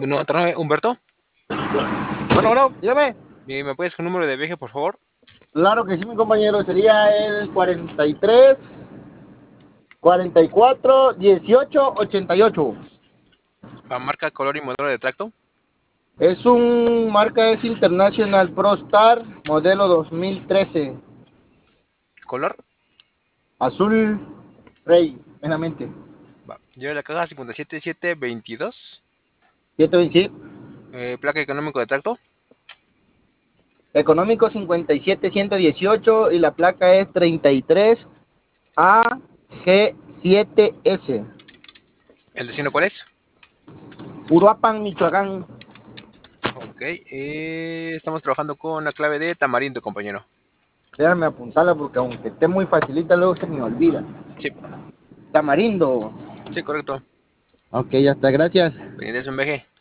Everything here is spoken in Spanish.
No, tráeme, Humberto. Bueno, dígame. ¿Me puedes con un número de viaje, por favor? Claro que sí, mi compañero. Sería el 43, 44, 18, 88. La marca, color y modelo de tracto. Marca es International Pro Star, modelo 2013. Color. Azul Rey, meramente. Va. Lleva la caja 57722. 727. Placa económico de tracto. Económico 57, 118 y la placa es 33 AG7S. ¿El destino cuál es? Uruapan, Michoacán. Ok. Estamos trabajando con la clave de tamarindo, compañero. Déjame apuntarla porque aunque esté muy facilita, luego se me olvida. Sí, Tamarindo. sí, correcto. Ok, ya está, gracias. Pendiente de su viaje.